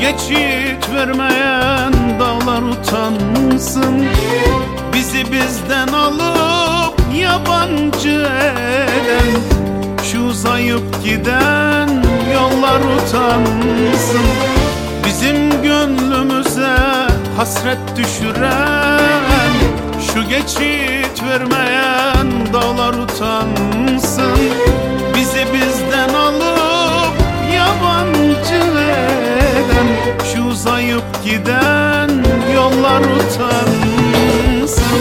geçit vermeyen dağlar utansın. Bizi bizden alıp yabancı eden şu uzayıp giden yollar utansın. Bizim gönlümüze hasret düşüren şu geçit vermeyen dağlar utansın. Bizi bizden alıp yabancı eden şu uzayıp giden yollar utansın.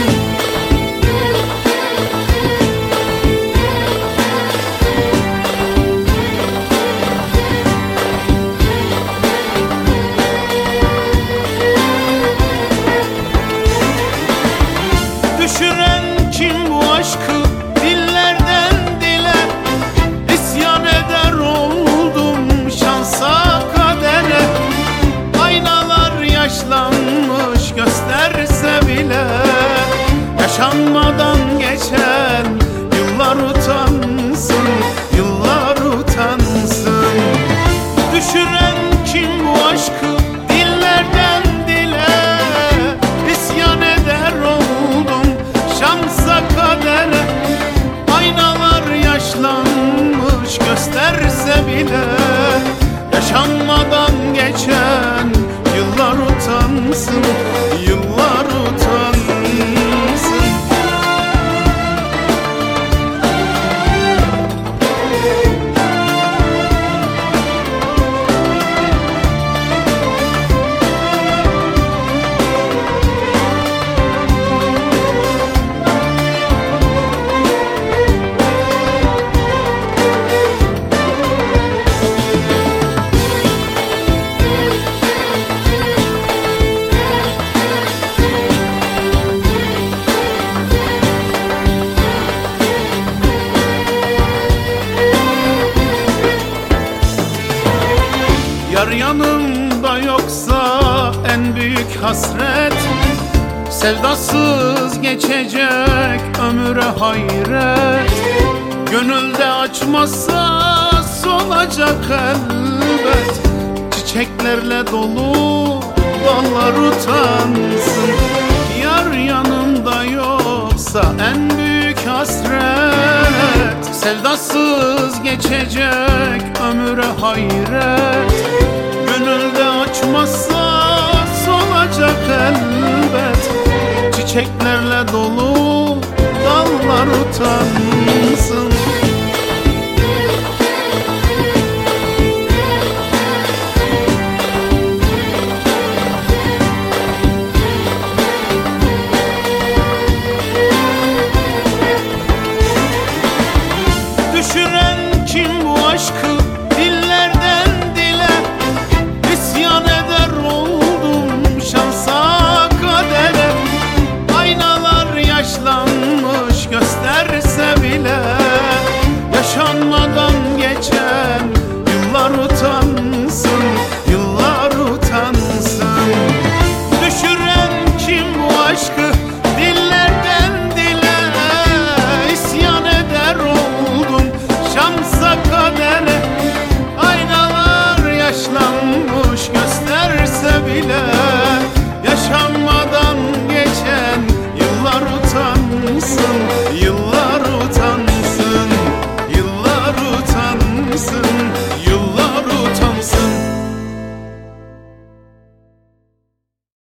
Düşüren kim bu aşkı dillerden dile? İsyan eder oldum şansa kadere. Aynalar yaşlanmış gösterse bile yaşanmadan geçen yıllar utansın, yıllar utansın. Düşüren kim bu aşkı dillerden dile? İsyan eder oldum şansa kadere. Aynalar yaşlanmış gösterse bile yaşanmadan geçen yıllar utansın, yıllar utansın. Yar yanımda yoksa en büyük hasret, sevdasız geçecek ömüre hayret. Gönülde açmazsa solacak elbet, çiçeklerle dolu dallar utansın. Yar yanımda yoksa en büyük hasret, sevdasız geçecek ömüre hayret. Gönülde açmazsa solacak elbet, çiçeklerle dolu dallar utansın.